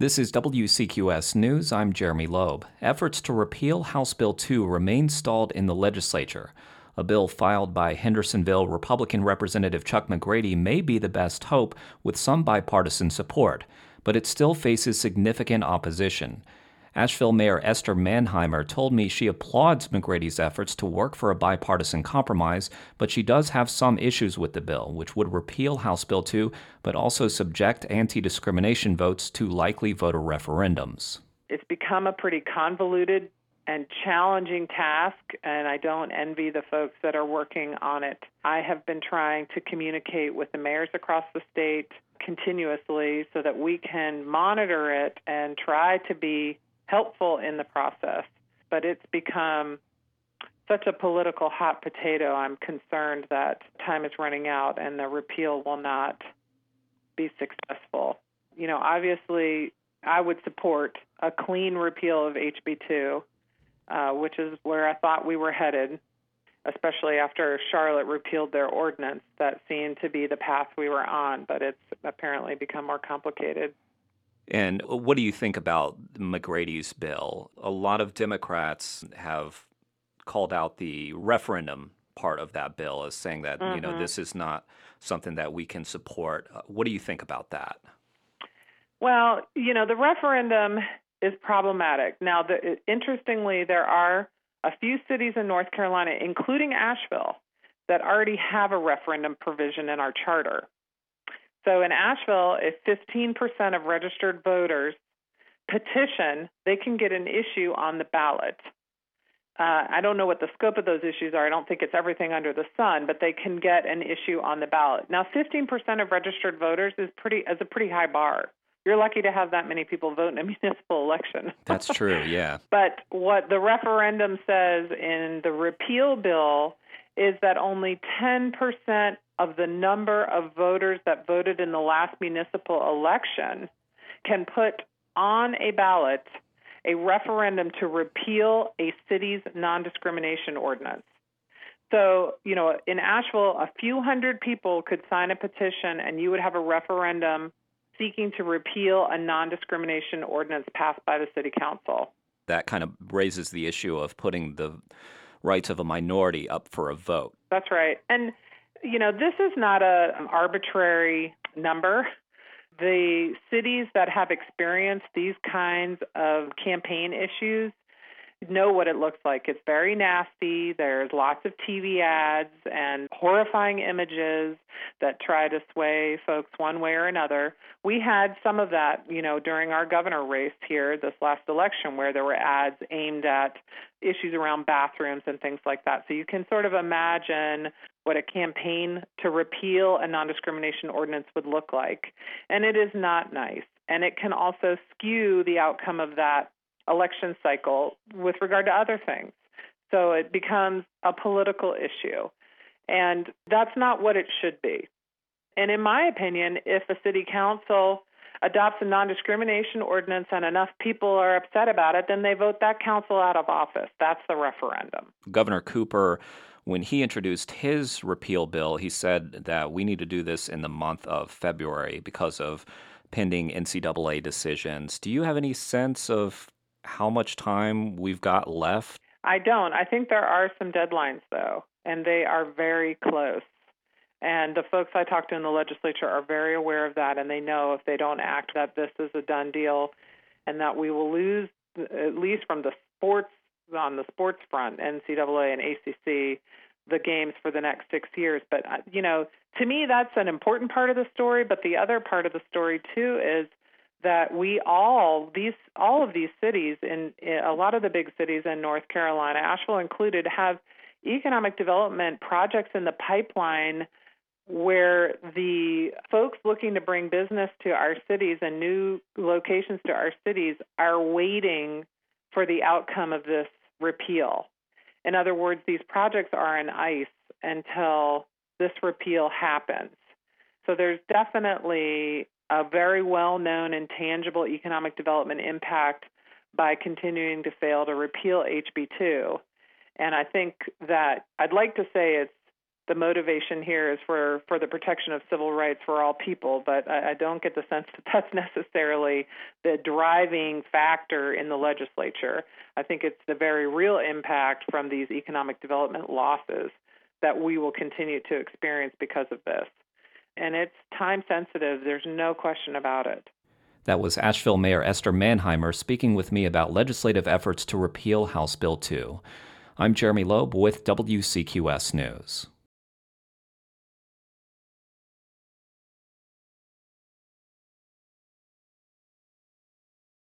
This is WCQS News. I'm Jeremy Loeb. Efforts to repeal House Bill 2 remain stalled in the legislature. A bill filed by Hendersonville Republican Representative Chuck McGrady may be the best hope with some bipartisan support, but it still faces significant opposition. Asheville Mayor Esther Mannheimer told me she applauds McGrady's efforts to work for a bipartisan compromise, but she does have some issues with the bill, which would repeal House Bill 2, but also subject anti-discrimination votes to likely voter referendums. It's become a pretty convoluted and challenging task, and I don't envy the folks that are working on it. I have been trying to communicate with the mayors across the state continuously so that we can monitor it and try to be helpful in the process, but it's become such a political hot potato. I'm concerned that time is running out and the repeal will not be successful. You know, obviously, I would support a clean repeal of HB 2, which is where I thought we were headed, especially after Charlotte repealed their ordinance. That seemed to be the path we were on, but it's apparently become more complicated. And what do you think about McGrady's bill? A lot of Democrats have called out the referendum part of that bill as saying that, this is not something that we can support. What do you think about that? Well, the referendum is problematic. Now, interestingly, there are a few cities in North Carolina, including Asheville, that already have a referendum provision in our charter. So in Asheville, if 15% of registered voters petition, they can get an issue on the ballot. I don't know what the scope of those issues are. I don't think it's everything under the sun, but they can get an issue on the ballot. Now, 15% of registered voters is a pretty high bar. You're lucky to have that many people vote in a municipal election. That's true, yeah. But what the referendum says in the repeal bill is that only 10% of the number of voters that voted in the last municipal election can put on a ballot a referendum to repeal a city's non-discrimination ordinance. So, in Asheville, a few hundred people could sign a petition and you would have a referendum seeking to repeal a non-discrimination ordinance passed by the city council. That kind of raises the issue of putting the rights of a minority up for a vote. That's right. And, this is not an arbitrary number. The cities that have experienced these kinds of campaign issues know what it looks like. It's very nasty. There's lots of TV ads and horrifying images that try to sway folks one way or another. We had some of that, during our governor race here this last election, where there were ads aimed at issues around bathrooms and things like that. So you can sort of imagine what a campaign to repeal a non-discrimination ordinance would look like. And it is not nice. And it can also skew the outcome of that election cycle with regard to other things. So it becomes a political issue. And that's not what it should be. And in my opinion, if a city council adopts a non-discrimination ordinance and enough people are upset about it, then they vote that council out of office. That's the referendum. Governor Cooper, when he introduced his repeal bill, he said that we need to do this in the month of February because of pending NCAA decisions. Do you have any sense of how much time we've got left? I don't. I think there are some deadlines, though, and they are very close. And the folks I talked to in the legislature are very aware of that, and they know if they don't act that this is a done deal and that we will lose, at least from the sports, on the sports front, NCAA and ACC, the games for the next 6 years. But, to me, that's an important part of the story. But the other part of the story, too, is that all of these cities, in a lot of the big cities in North Carolina, Asheville included, have economic development projects in the pipeline where the folks looking to bring business to our cities and new locations to our cities are waiting for the outcome of this repeal. In other words, these projects are on ice until this repeal happens. So there's definitely a very well-known and tangible economic development impact by continuing to fail to repeal HB 2. And I think that I'd like to say it's the motivation here is for the protection of civil rights for all people, but I don't get the sense that that's necessarily the driving factor in the legislature. I think it's the very real impact from these economic development losses that we will continue to experience because of this. And it's time sensitive. There's no question about it. That was Asheville Mayor Esther Manheimer speaking with me about legislative efforts to repeal House Bill 2. I'm Jeremy Loeb with WCQS News.